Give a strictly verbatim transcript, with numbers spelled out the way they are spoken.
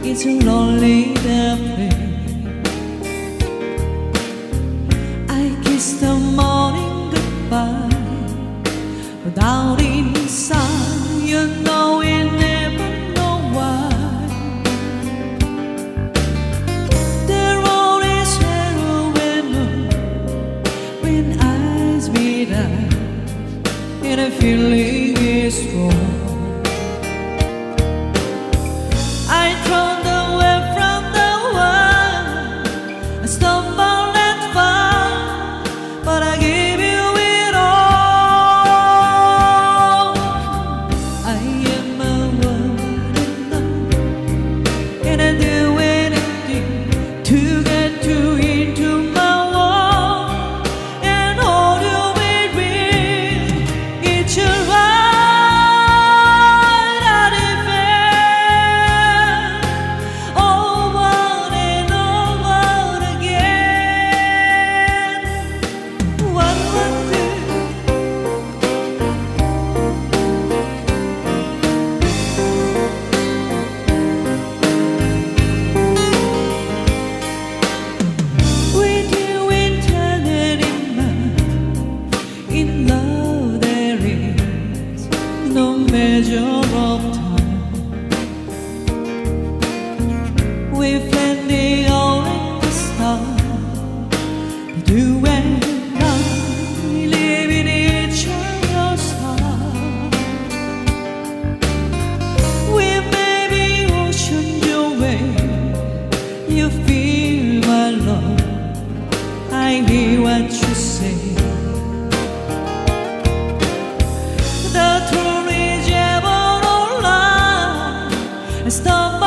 It's a lonely day. I kiss the morning goodbye, but down inside you know we never know why. The road is narrow and long when eyes meet eyes, and the feeling is strong. I turned away from the world, I stumbled and fell, but I gave you it all. I am a one and alone, and I do anything to get you into my world and hold you with me. It's your right. In love there is no measure of time. We've plenty all in the stars, do and I live in each other's side. We may be oceans away, you feel my love, I hear what you say. The truth is ever online. Stop.